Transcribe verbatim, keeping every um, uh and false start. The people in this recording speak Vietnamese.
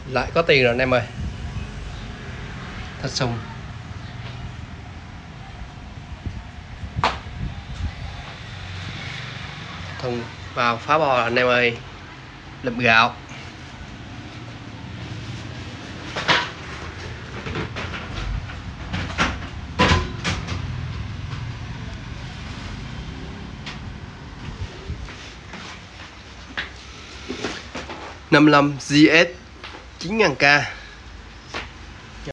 Lại có tiền rồi anh em ơi. Thật sung. Thùng vào phá bò anh em ơi. Lụm gạo. năm mươi lăm G S chín nghìn K.